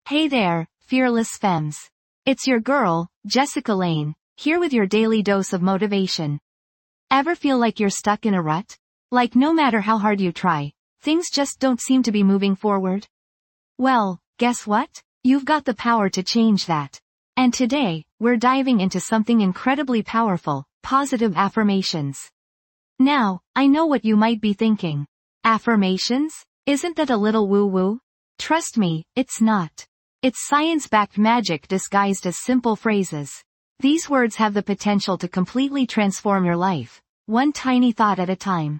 Hey there, fearless femmes. It's your girl, Jessica Lane, here with your daily dose of motivation. Ever feel like you're stuck in a rut? Like no matter how hard you try, things just don't seem to be moving forward? Well, guess what? You've got the power to change that. And today, we're diving into something incredibly powerful, positive affirmations. Now, I know what you might be thinking. Affirmations? Isn't that a little woo-woo? Trust me, it's not. It's science-backed magic disguised as simple phrases. These words have the potential to completely transform your life, one tiny thought at a time.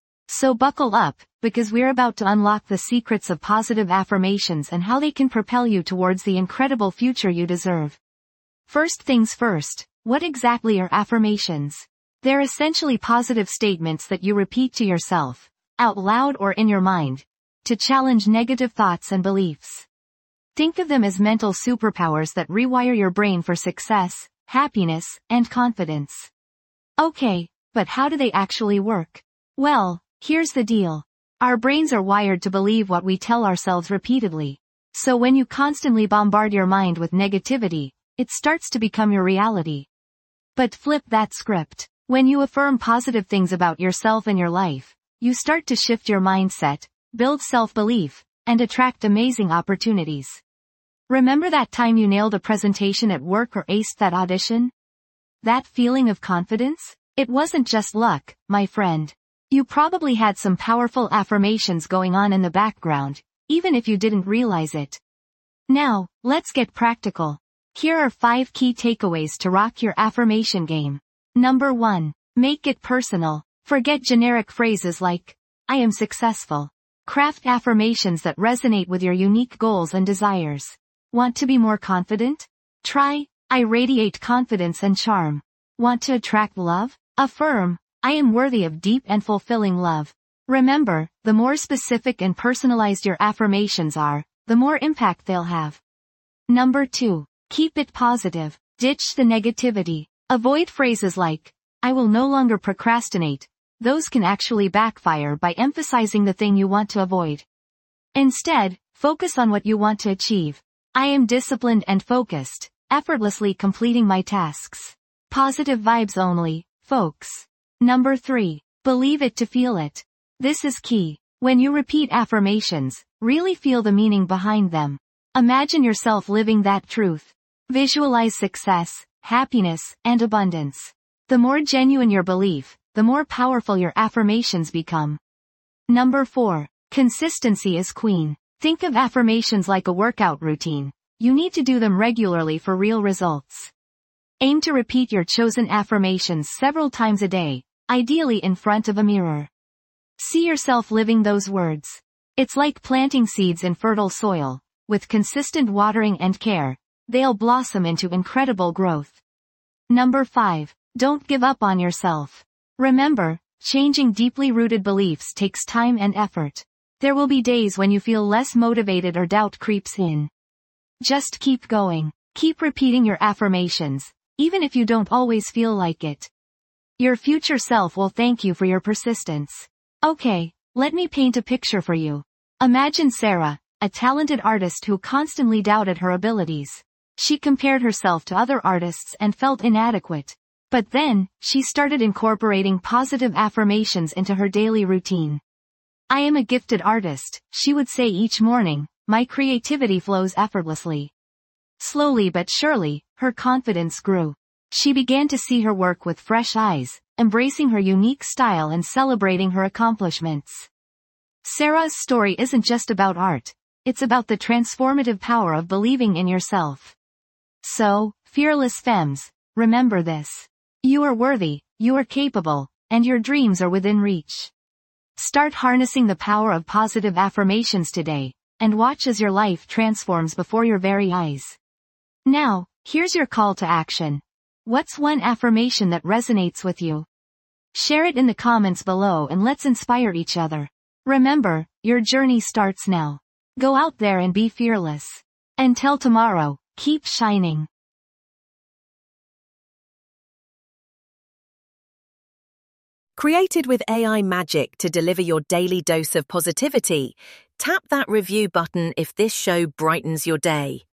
So buckle up, because we're about to unlock the secrets of positive affirmations and how they can propel you towards the incredible future you deserve. First things first, what exactly are affirmations? They're essentially positive statements that you repeat to yourself, out loud or in your mind, to challenge negative thoughts and beliefs. Think of them as mental superpowers that rewire your brain for success, happiness, and confidence. Okay, but how do they actually work? Well, here's the deal. Our brains are wired to believe what we tell ourselves repeatedly. So when you constantly bombard your mind with negativity, it starts to become your reality. But flip that script. When you affirm positive things about yourself and your life, you start to shift your mindset, build self-belief, and attract amazing opportunities. Remember that time you nailed a presentation at work or aced that audition? That feeling of confidence? It wasn't just luck, my friend. You probably had some powerful affirmations going on in the background, even if you didn't realize it. Now, let's get practical. Here are 5 key takeaways to rock your affirmation game. Number 1. Make it personal. Forget generic phrases like, I am successful. Craft affirmations that resonate with your unique goals and desires. Want to be more confident? Try, I radiate confidence and charm. Want to attract love? Affirm, I am worthy of deep and fulfilling love. Remember, the more specific and personalized your affirmations are, the more impact they'll have. Number 2. Keep it positive. Ditch the negativity. Avoid phrases like, I will no longer procrastinate. Those can actually backfire by emphasizing the thing you want to avoid. Instead, focus on what you want to achieve. I am disciplined and focused, effortlessly completing my tasks. Positive vibes only, folks. Number 3. Believe it to feel it. This is key. When you repeat affirmations, really feel the meaning behind them. Imagine yourself living that truth. Visualize success, happiness, and abundance. The more genuine your belief, the more powerful your affirmations become. Number 4. Consistency is queen. Think of affirmations like a workout routine. You need to do them regularly for real results. Aim to repeat your chosen affirmations several times a day, ideally in front of a mirror. See yourself living those words. It's like planting seeds in fertile soil. With consistent watering and care, they'll blossom into incredible growth. Number 5. Don't give up on yourself. Remember, changing deeply rooted beliefs takes time and effort. There will be days when you feel less motivated or doubt creeps in. Just keep going. Keep repeating your affirmations, even if you don't always feel like it. Your future self will thank you for your persistence. Okay, let me paint a picture for you. Imagine Sarah, a talented artist who constantly doubted her abilities. She compared herself to other artists and felt inadequate. But then, she started incorporating positive affirmations into her daily routine. I am a gifted artist, she would say each morning, my creativity flows effortlessly. Slowly but surely, her confidence grew. She began to see her work with fresh eyes, embracing her unique style and celebrating her accomplishments. Sarah's story isn't just about art, it's about the transformative power of believing in yourself. So, fearless femmes, remember this. You are worthy, you are capable, and your dreams are within reach. Start harnessing the power of positive affirmations today, and watch as your life transforms before your very eyes. Now, here's your call to action. What's one affirmation that resonates with you? Share it in the comments below and let's inspire each other. Remember, your journey starts now. Go out there and be fearless. Until tomorrow, keep shining. Created with AI magic to deliver your daily dose of positivity, Tap that review button if this show brightens your day.